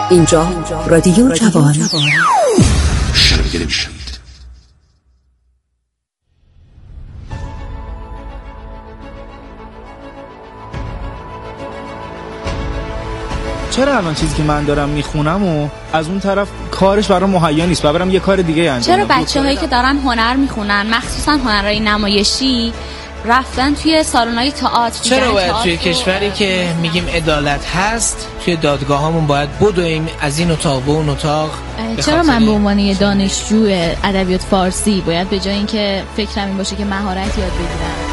اینجا رادیو جوان. چرا الان چیزی که من دارم میخونم و از اون طرف کارش برام مهیا نیست و برام یه کار دیگه انجام بدم؟ چرا بچه‌هایی که دارن هنر میخونن، مخصوصا هنرهای نمایشی، رفتن توی سالن‌های تئاتر؟ چرا باید توی کشوری که میگیم عدالت هست توی دادگاهامون باید بدویم از این اتاق به اون اتاق؟ چرا من به عنوان یه دانشجو ادبیات فارسی باید به جای اینکه فکرم این باشه که مهارت یاد بگیرم؟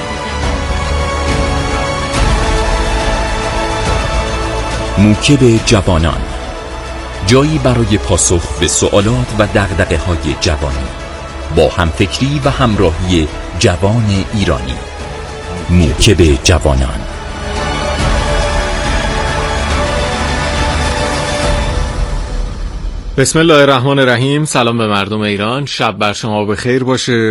موکب جوانان، جایی برای پاسخ به سوالات و دغدغه‌های جوانی با همفکری و همراهی جوان ایرانی. موکب جوانان. بسم الله الرحمن الرحیم. سلام به مردم ایران، شب بر شما بخیر باشه.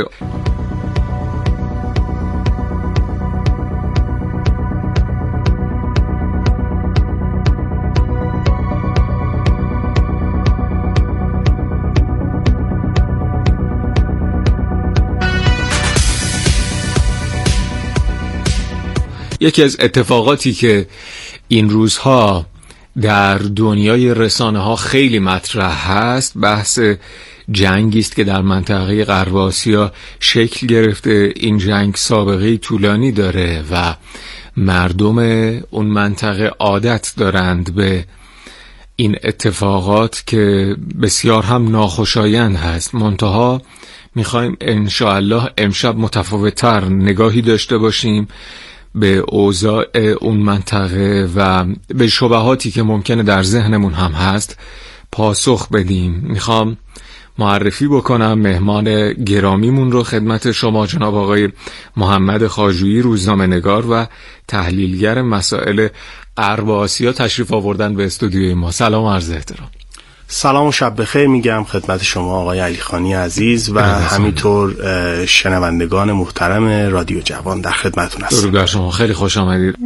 یکی از اتفاقاتی که این روزها در دنیای رسانه ها خیلی مطرح هست بحث جنگی است که در منطقه غرب آسیا شکل گرفته. این جنگ سابقه طولانی داره و مردم اون منطقه عادت دارند به این اتفاقات که بسیار هم ناخوشایند هست. منتها میخوایم انشاءالله امشب متفاوت‌تر نگاهی داشته باشیم به اوضاع اون منطقه و به شبهاتی که ممکنه در ذهنمون هم هست پاسخ بدیم. میخوام معرفی بکنم مهمان گرامیمون رو خدمت شما، جناب آقای محمد خواجویی، روزنامه‌نگار و تحلیلگر مسائل غرب آسیا تشریف آوردن به استودیوی ما. سلام و عرض احترام. سلام و شب بخیر میگم خدمت شما آقای علیخانی عزیز و همینطور شنوندگان محترم رادیو جوان، در خدمتتون هستم. درود بر شما، خیلی خوش آمدید.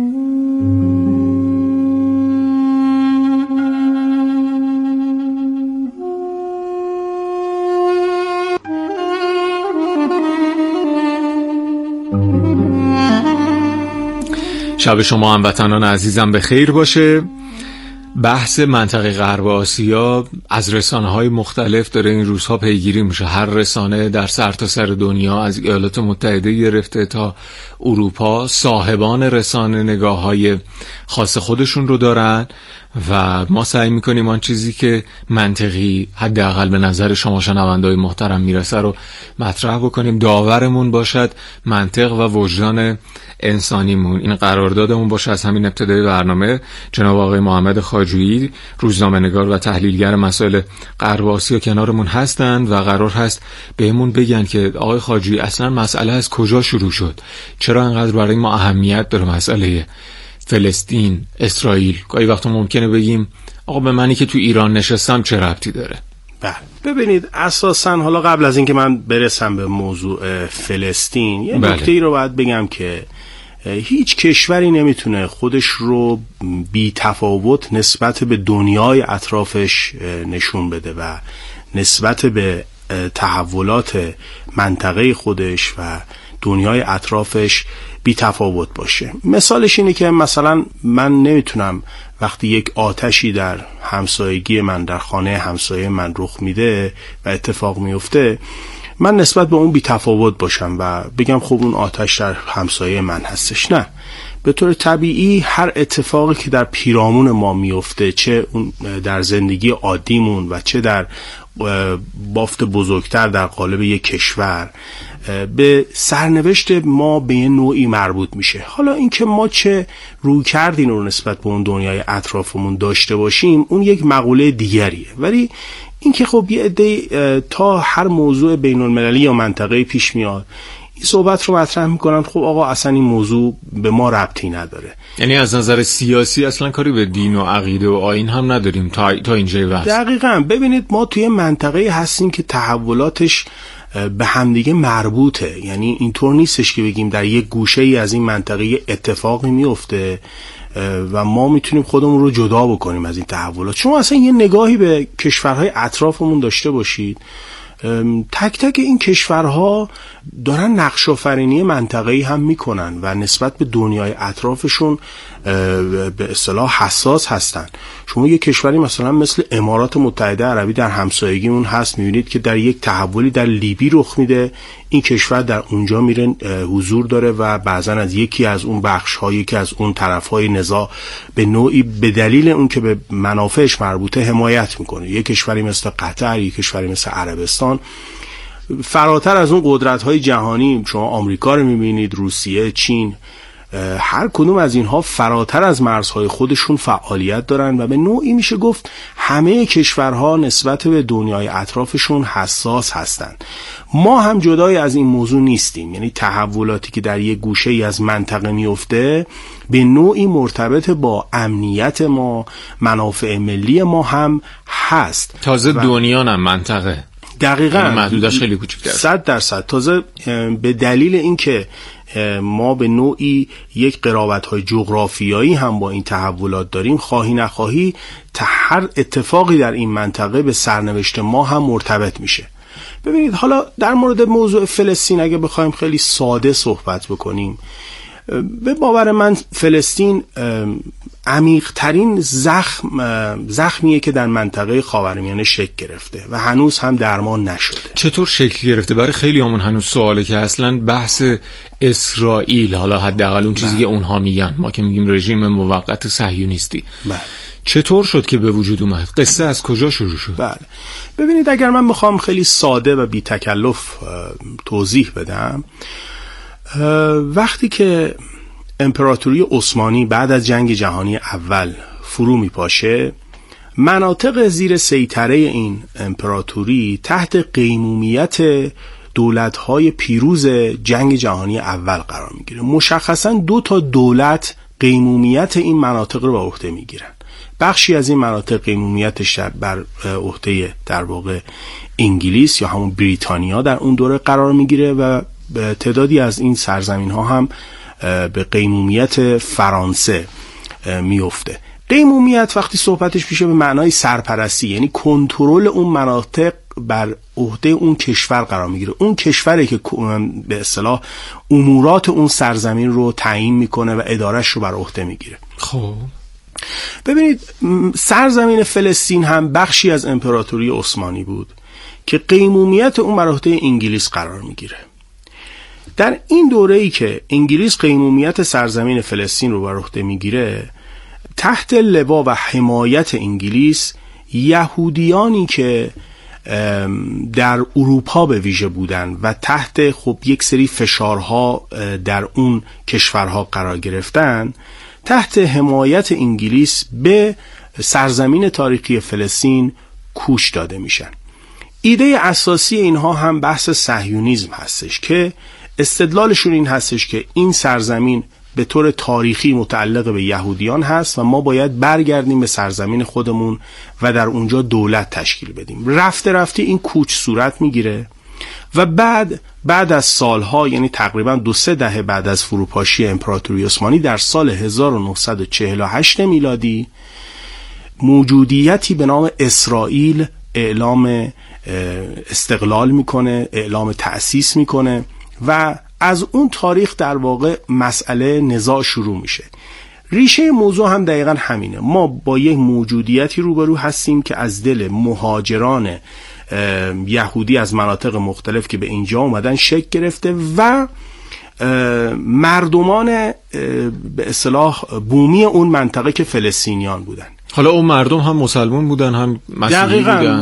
شب شما هموطنان عزیزم بخیر باشه. بحث منطقه غرب آسیا از رسانه‌های مختلف داره این روزها پیگیری میشه. هر رسانه در سرتاسر دنیا از ایالات متحده گرفته تا اروپا صاحبان رسانه نگاه‌های خاص خودشون رو دارن و ما سعی میکنیم آن چیزی که منطقی حداقل به نظر شما شنونده‌های محترم میرسه رو مطرح بکنیم. داورمون باشد منطق و وجدان انسانیمون. این قراردادمون باشه. از همین ابتدای برنامه جناب آقای محمد خواجویی، روزنامه‌نگار و تحلیلگر مسائل غرب آسیا کنارمون هستند و قرار هست بهمون بگن که آقای خواجویی اصلا مسئله از کجا شروع شد، چرا انقدر برای ما اهمیت داره مسئله فلسطین، اسرائیل. گاهی وقتا ممکنه بگیم آقا به منی که تو ایران نشستم چه ربطی داره؟ بله ببینید، اساساً حالا قبل از اینکه من برسم به موضوع فلسطین یه نکته‌ای رو باید بگم که هیچ کشوری نمیتونه خودش رو بی تفاوت نسبت به دنیای اطرافش نشون بده و نسبت به تحولات منطقه خودش و دنیای اطرافش بی تفاوت باشه. مثالش اینه که مثلا من نمیتونم وقتی یک آتشی در همسایگی من، در خانه همسایه من رخ میده و اتفاق میفته، من نسبت به اون بی تفاوت باشم و بگم خب اون آتش در همسایه من هستش. نه، به طور طبیعی هر اتفاقی که در پیرامون ما میفته، چه اون در زندگی عادیمون و چه در بافت بزرگتر در قالب یک کشور، به سرنوشت ما به یه نوعی مربوط میشه. حالا اینکه ما چه روی کردین رو نسبت به اون دنیای اطرافمون داشته باشیم اون یک مقوله دیگریه، ولی اینکه خب یه عده تا هر موضوع بین المللی یا منطقه پیش میاد این صحبت رو مطرح میکنن خب آقا اصلا این موضوع به ما ربطی نداره. یعنی از نظر سیاسی اصلا کاری به دین و عقیده و آیین هم نداریم تا اینجای بحث. دقیقاً. ببینید ما توی منطقه هستیم که تحولاتش به همدیگه مربوطه. یعنی اینطور نیستش که بگیم در یک گوشه ای از این منطقه اتفاقی میفته و ما میتونیم خودمون رو جدا بکنیم از این تحولات. شما اصلا یه نگاهی به کشورهای اطرافمون داشته باشید، تک تک این کشورها دارن نقش آفرینی منطقه‌ای هم میکنن و نسبت به دنیای اطرافشون به اصطلاح حساس هستن. شما یه کشوری مثلا مثل امارات متحده عربی در همسایگیمون هست، میبینید که در یک تحولی در لیبی رخ میده، این کشور در اونجا میره حضور داره و بعضا از یکی از اون بخش‌ها، یکی از اون طرف‌های نزاع به نوعی به دلیل اون که به منافعش مربوطه حمایت میکنه. یک کشوری مثل قطر، یک کشوری مثل عربستان، فراتر از اون قدرت‌های جهانی شما آمریکا رو می‌بینید، روسیه، چین، هر کدوم از اینها فراتر از مرزهای خودشون فعالیت دارن و به نوعی میشه گفت همه کشورها نسبت به دنیای اطرافشون حساس هستند. ما هم جدای از این موضوع نیستیم، یعنی تحولاتی که در یک گوشه‌ای از منطقه میفته به نوعی مرتبط با امنیت ما، منافع ملی ما هم هست. تازه دنیا نه منطقه، دقیقاً محدودش خیلی کوچیک‌تره 100%. تازه به دلیل اینکه ما به نوعی یک قرابت‌های جغرافیایی هم با این تحولات داریم، خواهی نخواهی هر اتفاقی در این منطقه به سرنوشت ما هم مرتبط میشه. ببینید حالا در مورد موضوع فلسطین اگه بخوایم خیلی ساده صحبت بکنیم، به باور من فلسطین عمیق‌ترین زخمیه که در منطقه خاورمیانه شکل گرفته و هنوز هم درمان نشده. چطور شکل گرفته؟ برای خیلی همون هنوز سواله که اصلا بحث اسرائیل، حالا حداقل اون چیزی که اونها میگن، ما که میگیم رژیم موقت صهیونیستی، چطور شد که به وجود اومد؟ قصه از کجا شروع شد؟ بله ببینید، اگر من بخوام خیلی ساده و بی تکلف توضیح بدم، وقتی که امپراتوری عثمانی بعد از جنگ جهانی اول فرو میپاشه، مناطق زیر سیطره این امپراتوری تحت قیمومیت دولت‌های پیروز جنگ جهانی اول قرار میگیره. مشخصاً 2 تا دولت قیمومیت این مناطق رو به عهده میگیرن. بخشی از این مناطق قیمومیتش بر عهده در واقع انگلیس یا همون بریتانیا در اون دوره قرار میگیره و تعدادی از این سرزمین ها هم به قیمومیت فرانسه میفته. قیمومیت وقتی صحبتش میشه به معنای سرپرستی، یعنی کنترل اون مناطق بر عهده اون کشور قرار میگیره. اون کشوری که به اصطلاح امورات اون سرزمین رو تعیین میکنه و ادارش رو بر عهده میگیره. خب ببینید، سرزمین فلسطین هم بخشی از امپراتوری عثمانی بود که قیمومیت اون بر عهده انگلیس قرار میگیره. در این دوره‌ای که انگلیس قیمومیت سرزمین فلسطین رو بر عهده میگیره، تحت لوا و حمایت انگلیس یهودیانی که در اروپا به ویژه بودن و تحت خب یک سری فشارها در اون کشورها قرار گرفتن، تحت حمایت انگلیس به سرزمین تاریخی فلسطین کوچ داده میشن. ایده اساسی اینها هم بحث صهیونیسم هستش که استدلالشون این هستش که این سرزمین به طور تاریخی متعلق به یهودیان هست و ما باید برگردیم به سرزمین خودمون و در اونجا دولت تشکیل بدیم. رفته رفته این کوچ صورت میگیره و بعد از سالها، یعنی تقریبا 2-3 دهه بعد از فروپاشی امپراتوری عثمانی، در سال 1948 میلادی موجودیتی به نام اسرائیل اعلام استقلال میکنه، اعلام تأسیس میکنه و از اون تاریخ در واقع مسئله نزاع شروع میشه. ریشه موضوع هم دقیقا همینه. ما با یک موجودیتی روبرو هستیم که از دل مهاجران یهودی از مناطق مختلف که به اینجا اومدن شکل گرفته و مردمان به اصطلاح بومی اون منطقه که فلسطینیان بودن. حالا اون مردم هم مسلمان بودن، هم مسیحی بودن،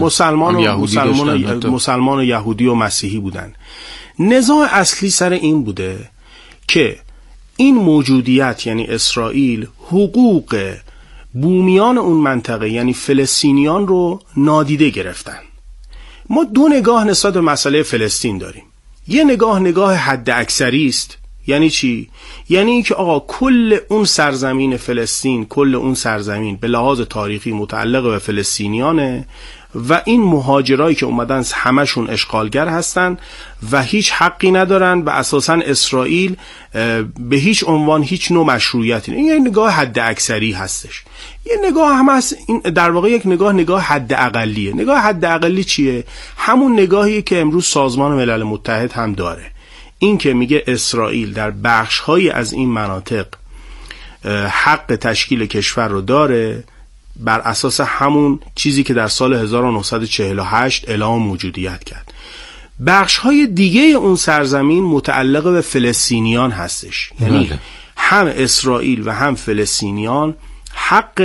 مسلمان و یهودی و مسیحی بودن. نزاع اصلی سر این بوده که این موجودیت یعنی اسرائیل حقوق بومیان اون منطقه یعنی فلسطینیان رو نادیده گرفتن. ما 2 نگاه نسبت به مسئله فلسطین داریم. یه نگاه حد اکثری است، یعنی چی؟ یعنی اینکه آقا کل اون سرزمین فلسطین، کل اون سرزمین به لحاظ تاریخی متعلق به فلسطینیانه و این مهاجرایی که اومدن همشون اشغالگر هستن و هیچ حقی ندارن و اساساً اسرائیل به هیچ عنوان هیچ نوع مشروعیتی. این یه نگاه حد اکثری هستش. یه نگاه هم هست، این در واقع یک نگاه حد اقلیه. نگاه حد اقلی چیه؟ همون نگاهی که امروز سازمان ملل متحد هم داره. این که میگه اسرائیل در بخش‌های از این مناطق حق تشکیل کشور رو داره بر اساس همون چیزی که در سال 1948 اعلام موجودیت کرد. بخش‌های دیگه اون سرزمین متعلق به فلسطینیان هستش. یعنی هم اسرائیل و هم فلسطینیان حق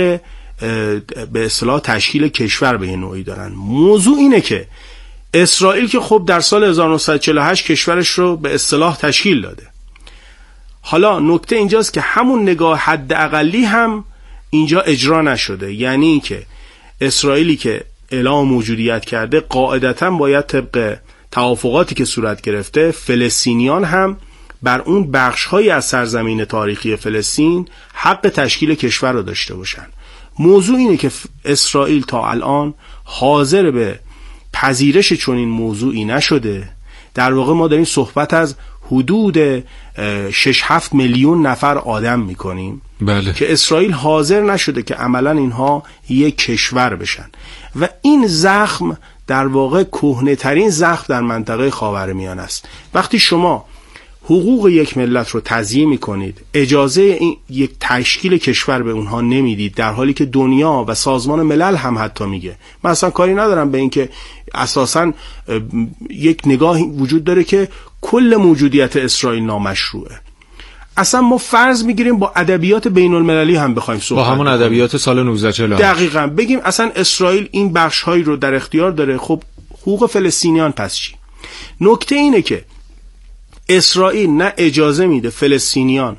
به اصطلاح تشکیل کشور به نوعی دارن. موضوع اینه که اسرائیل که خب در سال 1948 کشورش رو به اصطلاح تشکیل داده. حالا نکته اینجاست که همون نگاه حد اقلی هم اینجا اجرا نشده. یعنی که اسرائیلی که اعلام موجودیت کرده قاعدتاً باید طبق توافقاتی که صورت گرفته فلسطینیان هم بر اون بخش‌هایی از سرزمین تاریخی فلسطین حق تشکیل کشور رو داشته باشن. موضوع اینه که اسرائیل تا الان حاضر به پذیرش چنین موضوعی نشده. در واقع ما داریم صحبت از حدود 6-7 میلیون نفر آدم میکنیم که اسرائیل حاضر نشده که عملا اینها یک کشور بشن و این زخم در واقع کهنه‌ترین زخم در منطقه خاورمیانه است. وقتی شما حقوق یک ملت رو تضییع میکنید، اجازه این یک تشکیل کشور به اونها نمیدید، در حالی که دنیا و سازمان ملل هم حتی میگه، من اصلا کاری ندارم به این که اساساً یک نگاه وجود داره که کل موجودیت اسرائیل نامشروعه. اصلا ما فرض میگیریم با ادبیات بین المللی هم بخوایم صحبت با همون ادبیات سال 1948 دقیقاً بگیم اصلا اسرائیل این بخش هایی رو در اختیار داره، خب حقوق فلسطینیان پس چی؟ نکته اینه که اسرائیل نه اجازه میده فلسطینیان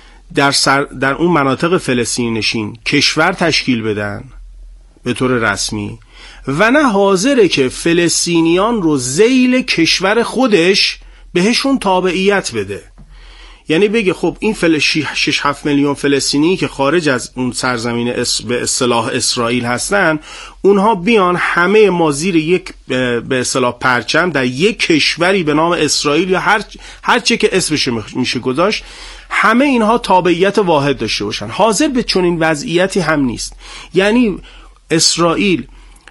در اون مناطق فلسطینی نشین کشور تشکیل بدن به طور رسمی و نه حاضره که فلسطینیان رو ذیل کشور خودش بهشون تابعیت بده. یعنی بگه خب این 6-7 میلیون فلسطینی که خارج از اون سرزمین به اصطلاح اسرائیل هستن، اونها بیان همه ما زیر یک به اصطلاح پرچم در یک کشوری به نام اسرائیل یا هر چه که اسمش میشه گذاشت، همه اینها تابعیت واحد داشته باشن. حاضر به چنین وضعیتی هم نیست. یعنی اسرائیل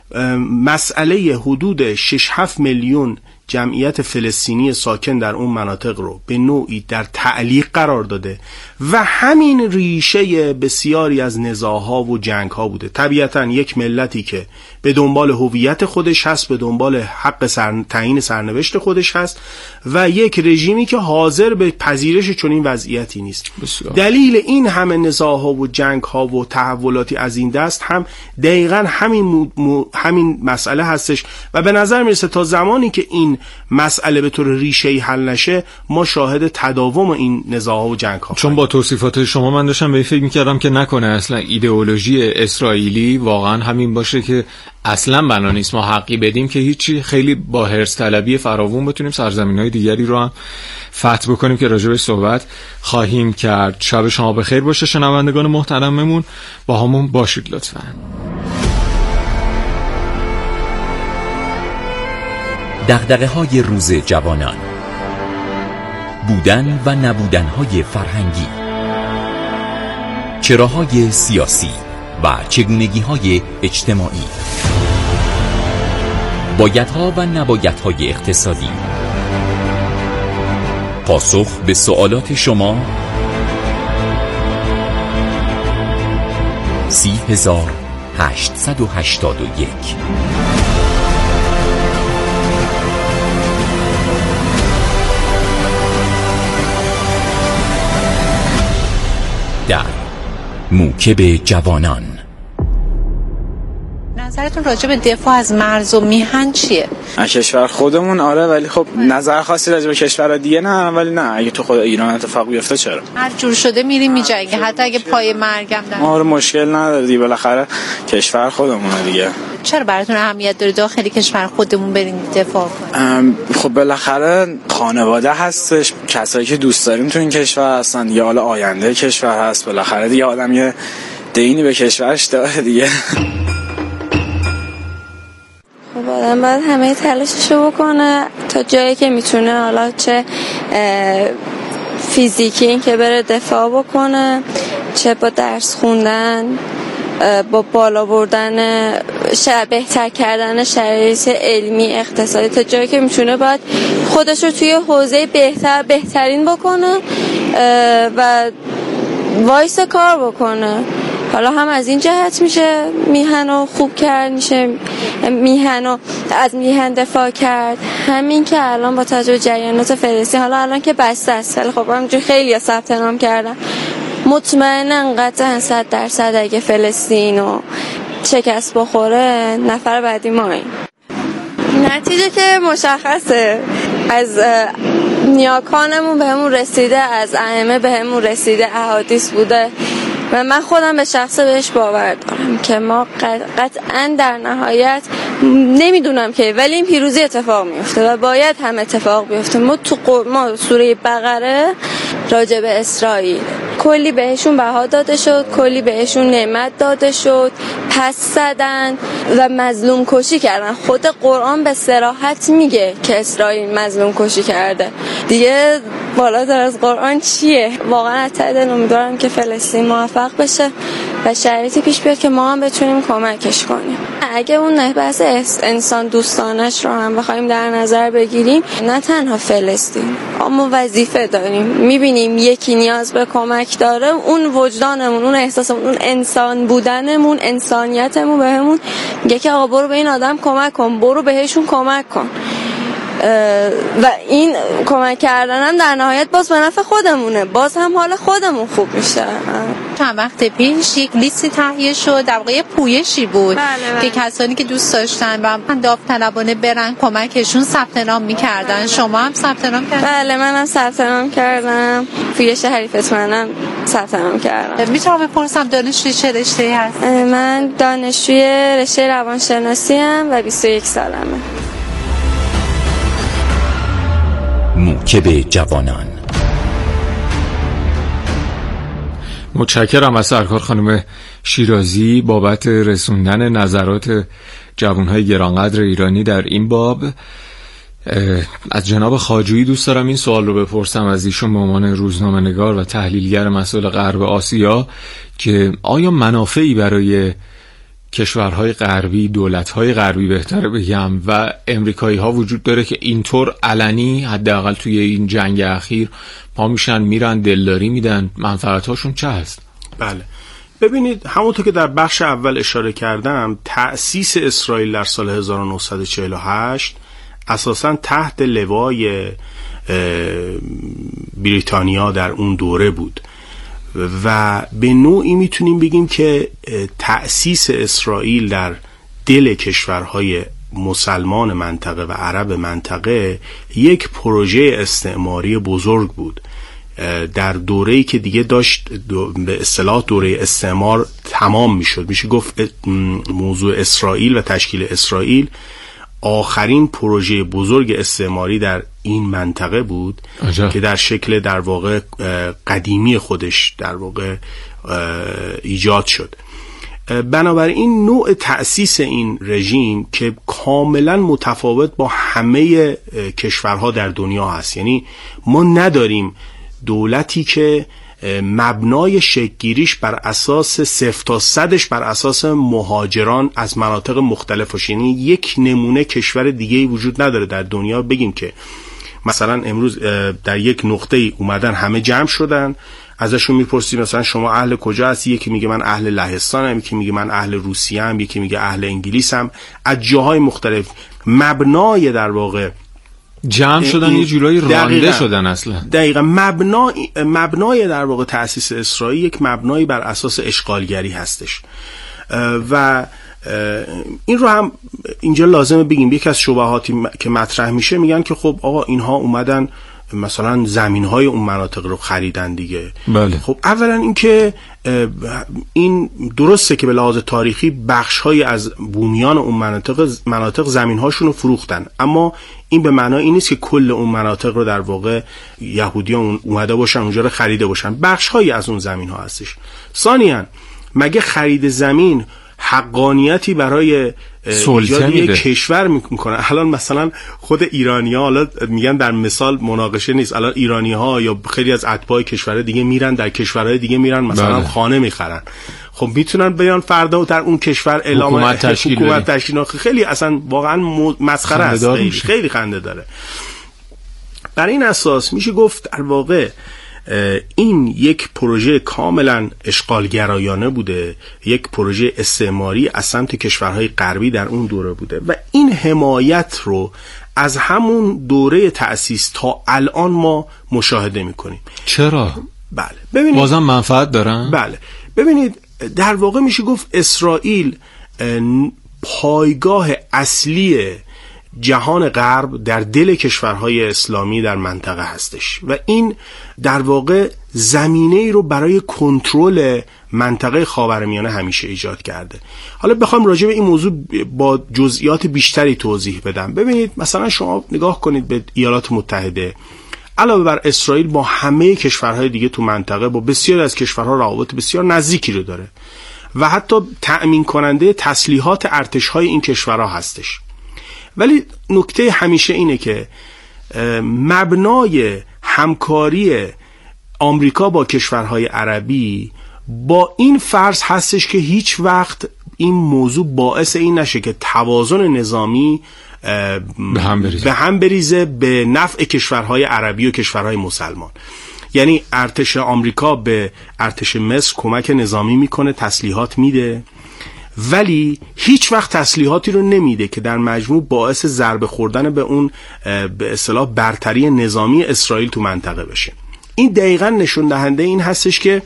مسئله حدود 6-7 میلیون جمعیت فلسطینی ساکن در اون مناطق رو به نوعی در تعلیق قرار داده و همین ریشه بسیاری از نزاع‌ها و جنگ‌ها بوده. طبیعتاً یک ملتی که به دنبال هویت خودش هست، به دنبال حق تعیین سرنوشت خودش هست و یک رژیمی که حاضر به پذیرش چنین وضعیتی نیست. دلیل این همه نزاع‌ها و جنگ‌ها و تحولاتی از این دست هم دقیقاً همین مسئله هستش و به نظر میرسه تا زمانی که این مسئله به طور ریشه‌ای حل نشه ما شاهد تداوم این نزاع‌ها و جنگ‌ها. چون با توصیفات شما من داشتم به این فکر می‌کردم که نکنه اصلا ایدئولوژی اسرائیلی واقعا همین باشه که اصلا بنا نیست ما حقی بدیم که هیچی، خیلی با حرص طلبی فراوون بتونیم سرزمین‌های دیگری رو هم فتح بکنیم که راجع بهش صحبت خواهیم کرد. شب شما بخیر باشه شنوندگان محترممون، با همون باشید لطفاً. دغدغه‌های روز جوانان، بودن و نبودن‌های فرهنگی، چراهای سیاسی و چگونگی‌های اجتماعی، بایدها و نبایدهای اقتصادی، پاسخ به سوالات شما 30881. در موکب جوانان. نظرتون راجع به دفاع از مرز و میهن چیه؟ کشور خودمون آره، ولی خب نظر خاصی راجع به کشورها دیگه نه، ولی نه اگه تو خود ایران اتفاق بیفته چرا؟ هر جور شده میری میجنگی، حتی اگه پای مرگم در آره مشکل نداره دیگه، بالاخره کشور خودمونه دیگه. چرا براتون اهمیت داره داخل کشور خودمون بریم دفاع کنیم؟ خب بالاخره خانواده هستش، کسایی که دوست داریم تو این کشور هستن، یا حالا آینده کشور هست. بالاخره دیگه آدم یه دینی به کشورش داره دیگه. خب آدم باید همه تلاششو بکنه تا جایی که میتونه، حالا چه فیزیکی این که بره دفاع بکنه، چه با درس خوندن، با بالا بردن بهتر کردن شرایط علمی اقتصادی، تا جایی که میتونه باید خودش رو توی حوزه بهترین بکنه و وایس کار بکنه. حالا هم از این جهت میشه میهن رو خوب کرد، میشه میهن رو از میهن دفاع کرد. همین که الان با توجه به جریانات فلسطین، حالا الان که بسته است، ولی خب همینجوری خیلی ثبت نام کردن، مطمئنا قطعا 100% اگه فلسطین رو شکست بخوره نفر بعدی ماییم. نتیجه که مشخصه، از نیاکانمون به همون رسیده، از ائمه به همون رسیده، احادیث بوده و من خودم به شخصه بهش باور دارم که ما قطعا در نهایت نمیدونم که، ولی این پیروزی اتفاق میفته و باید هم اتفاق بیفته. ما سوره بقره راجع به اسرائیل کلی بهشون بها داده شد، کلی بهشون نعمت داده شد، پس زدن و مظلوم کشی کردن. خود قرآن به صراحت میگه که اسرائیل مظلوم کشی کرده. دیگه بالاتر از قرآن چیه؟ واقعا از ته دل امیدوارم که فلسطین موفق بشه و شرایطی پیش بیاد که ما هم بتونیم کمکش کنیم. اگه اون بحث انسان دوستانش رو هم بخوایم در نظر بگیریم، نه تنها فلسطین، اما وظیفه داریم. میبینیم یکی نیاز به کمک داره، اون وجدانمون، اون احساسمون، اون انسان بودنمون، انسانیتمون بهمون میگه که آقا برو به این آدم کمک کن، برو بهشون کمک کن. و این کمک کردن هم در نهایت باز به نفع خودمونه، باز هم حال خودمون خوب میشه. چند وقت پیش یک لیستی تهیه شد، در واقع پویشی بود که کسانی که دوست داشتن و داوطلبانه برن کمکشون ثبت نام می‌کردن. شما هم ثبت نام کردین؟ بله منم ثبت نام کردم، پویش حریفت منم ثبت نام کردم. میتونم بپرسم دانشجوی چه رشته‌ای هست؟ من دانشجوی رشته روانشناسی ام و 21 سالمه. موکب جوانان. متشکرم از سرکار خانم شیرازی بابت رسوندن نظرات جوانهای گرانقدر ایرانی در این باب. از جناب خواجویی دوست دارم این سوال رو بپرسم از ایشون به عنوان روزنامه‌نگار و تحلیلگر مسائل غرب آسیا، که آیا منافعی برای کشورهای غربی، دولت‌های غربی بهتره بگم، و امریکایی‌ها وجود داره که اینطور علنی حداقل توی این جنگ اخیر پا میشن میرن دلداری میدن؟ منفعت‌هاشون چه هست؟ بله ببینید، همونطور که در بخش اول اشاره کردم، تأسیس اسرائیل در سال 1948 اساساً تحت لوای بریتانیا در اون دوره بود و به نوعی میتونیم بگیم که تأسیس اسرائیل در دل کشورهای مسلمان منطقه و عرب منطقه یک پروژه استعماری بزرگ بود در دوره‌ای که دیگه داشت به اصطلاح دوره استعمار تمام میشد. میشه گفت موضوع اسرائیل و تشکیل اسرائیل آخرین پروژه بزرگ استعماری در این منطقه بود که در شکل در واقع قدیمی خودش در واقع ایجاد شد. بنابراین نوع تأسیس این رژیم که کاملا متفاوت با همه کشورها در دنیا هست، یعنی ما نداریم دولتی که مبنای شکل‌گیریش بر اساس 0 تا 100ش بر اساس مهاجران از مناطق مختلف باشه. یعنی یک نمونه کشور دیگه‌ای وجود نداره در دنیا بگیم که مثلا امروز در یک نقطه‌ای اومدن همه جمع شدن، ازشون میپرسیم مثلا شما اهل کجا هستی؟ یکی میگه من اهل لهستانم، یکی میگه من اهل روسیه ام، یکی میگه اهل انگلیسم، از جاهای مختلف. مبنای در واقع جمع شدن یه جورایی رانده شدن اصلا. دقیقا مبنای در واقع تأسیس اسرائیل یک مبنایی بر اساس اشغالگری هستش و این رو هم اینجا لازمه بگیم. یکی از شبهاتی که مطرح میشه میگن که خب آقا اینها اومدن مثلا زمین‌های اون مناطق رو خریدن دیگه. بله. خب اولا اینکه این درسته که به لحاظ تاریخی بخش‌های از بومیان اون مناطق زمین‌هاشون رو فروختن، اما این به معنای این نیست که کل اون مناطق رو در واقع یهودیان اومده باشن اونجا رو خریده باشن. بخش‌هایی از اون زمین‌ها هستش. ثانیاً مگه خرید زمین حقانیتی برای ایجاد یک کشور میکنه؟ الان مثلا خود ایرانی‌ها، حالا میگن در مثال مناقشه نیست، الان ایرانی‌ها یا خیلی از اتباع کشورهای دیگه میرن در کشورهای دیگه میرن مثلا خانه میخرن، خب میتونن بیان فردا در اون کشور اعلام حکومت تشکیل. خیلی اصلا واقعا مسخره است، خیلی خنده داره. برای این اساس میشه گفت در واقع این یک پروژه کاملا اشغالگرایانه بوده، یک پروژه استعماری از سمت کشورهای غربی در اون دوره بوده و این حمایت رو از همون دوره تأسیس تا الان ما مشاهده میکنیم. چرا؟ بله ببینید بازم منفعت دارن؟ بله ببینید در واقع میشه گفت اسرائیل پایگاه اصلی جهان غرب در دل کشورهای اسلامی در منطقه هستش و این در واقع زمینه‌ای رو برای کنترل منطقه خاورمیانه همیشه ایجاد کرده. حالا بخوام راجع به این موضوع با جزئیات بیشتری توضیح بدم. ببینید مثلا شما نگاه کنید به ایالات متحده، علاوه بر اسرائیل با همه کشورهای دیگه تو منطقه، با بسیاری از کشورها روابط بسیار نزدیکی رو داره و حتی تأمین کننده تسلیحات ارتش‌های این کشورها هستش. ولی نکته همیشه اینه که مبنای همکاری آمریکا با کشورهای عربی با این فرض هستش که هیچ وقت این موضوع باعث این نشه که توازن نظامی به هم بریزه به نفع کشورهای عربی و کشورهای مسلمان. یعنی ارتش آمریکا به ارتش مصر کمک نظامی میکنه، تسلیحات میده، ولی هیچ وقت تسلیحاتی رو نمیده که در مجموع باعث ضربه خوردن به اون به اصطلاح برتری نظامی اسرائیل تو منطقه بشه. این دقیقاً نشون دهنده این هستش که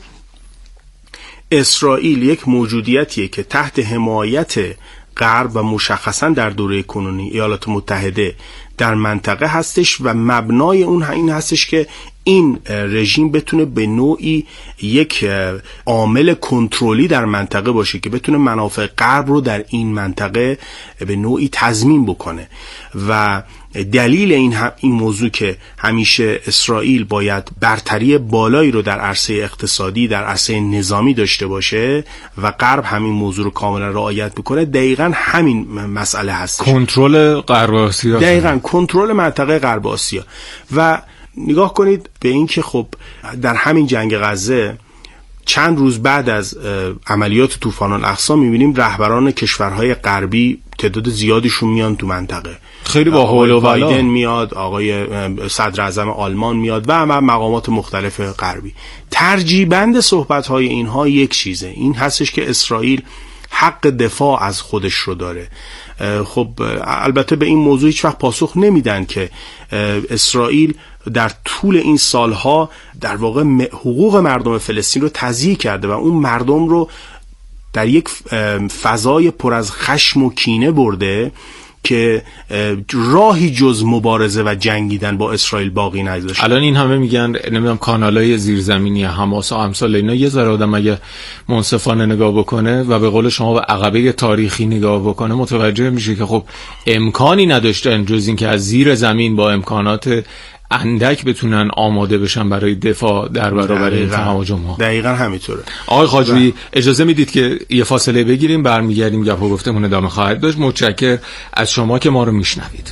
اسرائیل یک موجودیتیه که تحت حمایت غرب و مشخصاً در دوره کنونی ایالات متحده در منطقه هستش و مبنای اون این هستش که این رژیم بتونه به نوعی یک عامل کنترلی در منطقه باشه که بتونه منافع غرب رو در این منطقه به نوعی تضمین بکنه و دلیل این موضوع که همیشه اسرائیل باید برتری بالایی رو در عرصه اقتصادی، در عرصه نظامی داشته باشه و غرب همین موضوع رو کاملا رعایت بکنه، دقیقاً همین مسئله هست. کنترل غرب آسیا، دقیقاً کنترل منطقه غرب آسیا. و نگاه کنید به این که خب در همین جنگ غزه چند روز بعد از عملیات طوفان الاقصی می‌بینیم رهبران کشورهای غربی تعداد زیادشون میان تو منطقه، خیلی با حول و بلا. بایدن میاد، آقای صدر اعظم آلمان میاد و مقامات مختلف غربی. ترجیبند صحبت‌های اینها یک چیزه، این هستش که اسرائیل حق دفاع از خودش رو داره. خب البته به این موضوع هیچ وقت پاسخ نمیدن که اسرائیل در طول این سالها در واقع حقوق مردم فلسطین رو تضییع کرده و اون مردم رو در یک فضای پر از خشم و کینه برده که راهی جز مبارزه و جنگیدن با اسرائیل باقی نگذاشته. الان این همه میگن نمیدونم کانالای زیرزمینی حماس و امثال اینا، یه ذره آدم اگه منصفانه نگاه بکنه و به قول شما به عقبه تاریخی نگاه بکنه متوجه میشه که خب امکانی نداشتن جز این که از زیر زمین با امکانات اندک بتونن آماده بشن برای دفاع در برابر این تهاجم ها. دقیقاً همینطوره. آقای خواجویی اجازه میدید که یه فاصله بگیریم، برمیگردیم گپ و گفتمون ادامه خواهد داشت. متشکر از شما که ما رو میشنوید.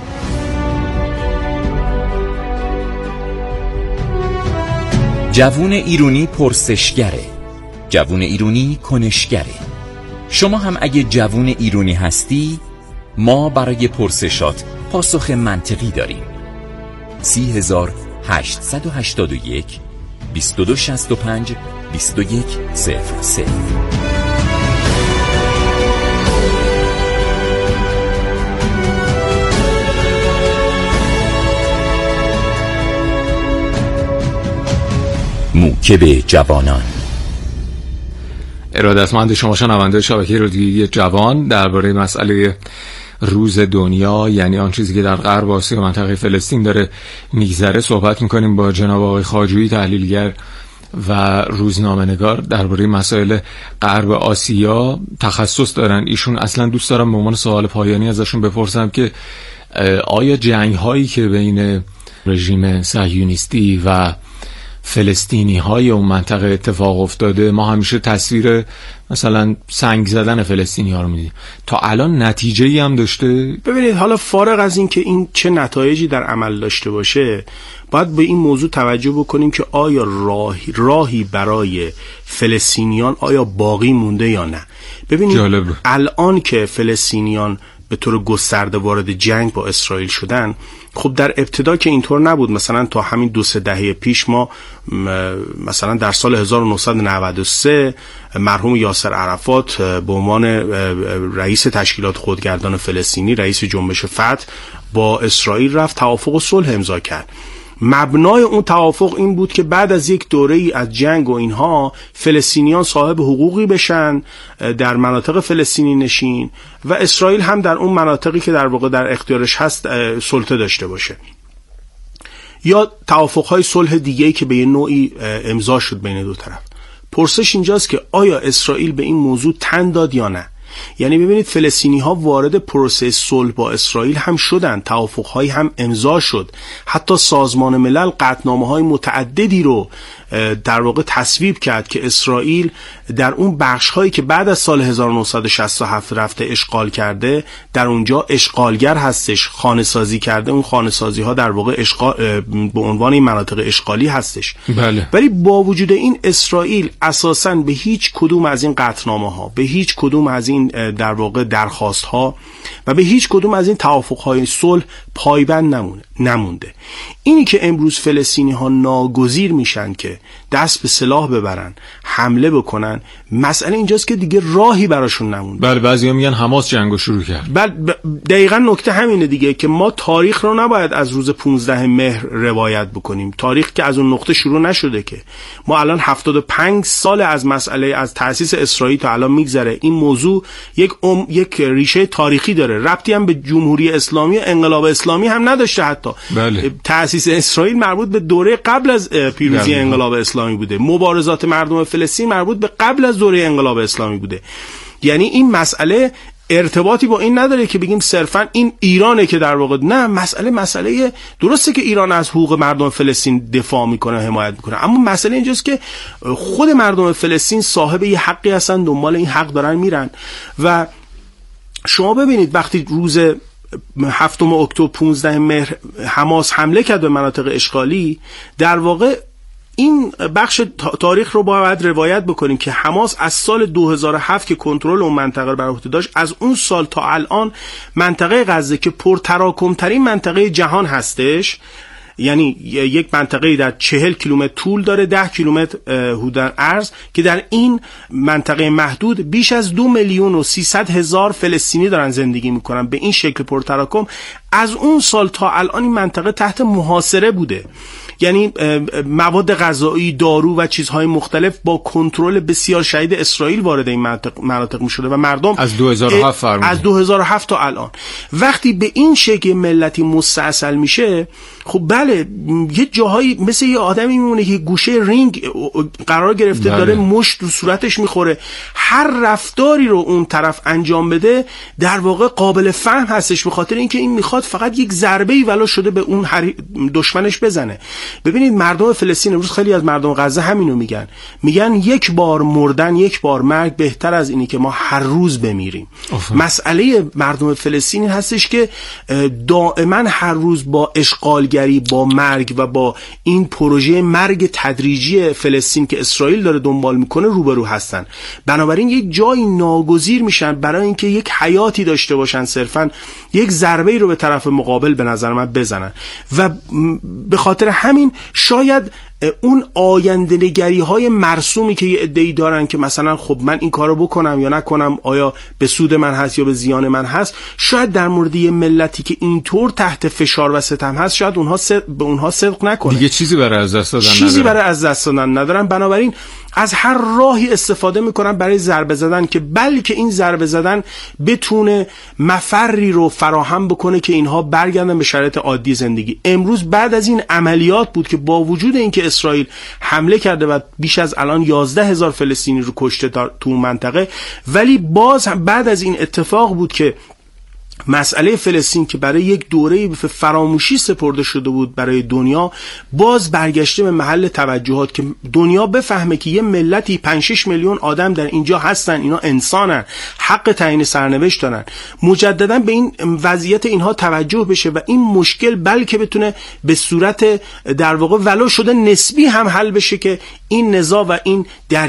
جوون ایرانی پرسشگره، جوون ایرانی کنشگره. شما هم اگه جوون ایرانی هستی، ما برای پرسشات پاسخ منطقی داریم. 3881 2265 2100. موکب جوانان. ارادتمند شما شنونده شبکه رادیویی جوان، درباره مسئله روز دنیا، یعنی آن چیزی که در غرب آسیا و منطقه فلسطین داره میگذره صحبت میکنیم با جناب آقای خواجویی، تحلیلگر و روزنامه‌نگار درباره مسائل غرب آسیا. تخصص دارن ایشون. اصلا دوست دارم به عنوان سوال پایانی ازشون بپرسم که آیا جنگ هایی که بین رژیم صهیونیستی و فلسطینی های اون منطقه اتفاق افتاده، ما همیشه تصویر مثلا سنگ زدن فلسطینی ها رو میدیم، تا الان نتیجه‌ای هم داشته؟ ببینید، حالا فارغ از این که این چه نتایجی در عمل داشته باشه، باید به این موضوع توجه بکنیم که آیا راهی برای فلسطینیان آیا باقی مونده یا نه. ببینید جالب. الان که فلسطینیان به طور گسترده وارد جنگ با اسرائیل شدن، خب در ابتدا که اینطور نبود. مثلا تا همین 2-3 دهه پیش ما مثلا در سال 1993 مرحوم یاسر عرفات به عنوان رئیس تشکیلات خودگردان فلسطینی، رئیس جنبش فتح، با اسرائیل رفت توافق صلح امضا کرد. مبنای اون توافق این بود که بعد از یک دوره‌ای از جنگ و اینها فلسطینیان صاحب حقوقی بشن در مناطق فلسطینی نشین و اسرائیل هم در اون مناطقی که در واقع در اختیارش هست سلطه داشته باشه. یا توافق‌های صلح دیگه‌ای که به یه نوعی امضا شد بین دو طرف. پرسش اینجاست که آیا اسرائیل به این موضوع تن داد یا نه؟ یعنی ببینید، فلسطینی‌ها وارد پروسه صلح با اسرائیل هم شدن، توافق‌هایی هم امضا شد، حتی سازمان ملل قطعنامه‌های متعددی رو در واقع تصویب کرد که اسرائیل در اون بخش‌هایی که بعد از سال 1967 رفته اشغال کرده، در اونجا اشغالگر هستش، خانه‌سازی کرده. اون خانه‌سازی‌ها در واقع به عنوان این مناطق اشغالی هستش. بله. ولی با وجود این اسرائیل اساساً به هیچ کدوم از این قطعنامه‌ها، به هیچ کدوم از این در واقع درخواست‌ها و به هیچ کدوم از این توافق‌های صلح پایبند نمونده. اینی که امروز فلسطینی‌ها ناگزیر میشن که دست به سلاح ببرن، حمله بکنن، مسئله اینجاست که دیگه راهی براشون نمونده. بله، بعضیا میگن حماس جنگو شروع کرد. بله، دقیقاً نکته همینه دیگه که ما تاریخ رو نباید از روز 15 مهر روایت بکنیم. تاریخ که از اون نقطه شروع نشده که. ما الان 75 سال از مسئله از تأسیس اسرائیل تا الان میگذره. این موضوع یک ریشه تاریخی داره. ربطی هم به جمهوری اسلامی و انقلاب اسلامی هم نداشته. حتی بله. تأسیس اسرائیل مربوط به دوره قبل از پیروزی انقلاب اسلامی بوده. مبارزات مردم فلسطین مربوط به قبل از دوره انقلاب اسلامی بوده. یعنی این مسئله ارتباطی با این نداره که بگیم صرفا این ایرانه که در واقع، نه، مسئله درسته که ایران از حقوق مردم فلسطین دفاع میکنه، حمایت میکنه، اما مسئله اینجاست که خود مردم فلسطین صاحب یه حقی هستن، دنبال این حق دارن میرن. و شما ببینید وقتی روز 7 اکتبر 15 مهر حماس حمله کرد به مناطق اشغالی، در واقع این بخش تاریخ رو باید روایت بکنیم که حماس از سال 2007 که کنترل اون منطقه رو بر عهده داشت، از اون سال تا الان منطقه غزه که پرتراکم‌ترین منطقه جهان هستش، یعنی یک منطقه در 40 کیلومتر طول داره، 10 کیلومتر حدود عرض، که در این منطقه محدود بیش از 2,300,000 فلسطینی دارن زندگی میکنن به این شکل پرتراکم. از اون سال تا الان این منطقه تحت محاصره بوده. یعنی مواد غذایی، دارو و چیزهای مختلف با کنترل بسیار شدید اسرائیل وارد این مناطق می‌شده و مردم از 2007 فرمودن. از 2007 تا الان وقتی به این شکل ملتی مستاصل میشه، خب بله، یه جاهایی مثل یه آدمی میمونه که گوشه رینگ قرار گرفته، بله. داره مشت رو صورتش میخوره. هر رفتاری رو اون طرف انجام بده در واقع قابل فهم هستش، به خاطر اینکه این میخواد فقط یک ضربه‌ای ولو شده به اون دشمنش بزنه. ببینید مردم فلسطین امروز، خیلی از مردم غزه همینو میگن یک بار مردن، یک بار مرگ بهتر از اینی که ما هر روز بمیریم. مسئله مردم فلسطین هستش که دائما هر روز با اشغالگری، با مرگ و با این پروژه مرگ تدریجی فلسطین که اسرائیل داره دنبال میکنه روبرو هستن. بنابراین یک جایی ناگزیر میشن برای اینکه یک حیاتی داشته باشن، صرفا یک ضربه‌ای رو به طرف مقابل به نظر من بزنن. و به خاطر همین شاید اون آینده نگری های مرسومی که یه عده‌ای دارن که مثلا خب من این کارو بکنم یا نکنم، آیا به سود من هست یا به زیان من هست، شاید در مورد یه ملتی که اینطور تحت فشار و ستم هست شاید به اونها صدق نکنه، دیگه چیزی برای از دست دادن ندارن. بنابراین از هر راهی استفاده میکنن برای ضربه زدن که بلکه این ضربه زدن بتونه مفری رو فراهم بکنه که اینها برگردن به شرایط عادی زندگی. امروز بعد از این عملیات بود که با وجود اینکه اسرائیل حمله کرده و بیش از الان 11,000 فلسطینی رو کشته تو منطقه، ولی باز بعد از این اتفاق بود که مسئله فلسطین که برای یک دوره به فراموشی سپرده شده بود برای دنیا، باز برگشته به محل توجهات که دنیا بفهمه که یه ملتی 5-6 میلیون آدم در اینجا هستن، اینا انسانن، حق تعیین سرنوشت دارن. مجددا به این وضعیت اینها توجه بشه و این مشکل بلکه بتونه به صورت در واقع ولو شده نسبی هم حل بشه که این نزاع و این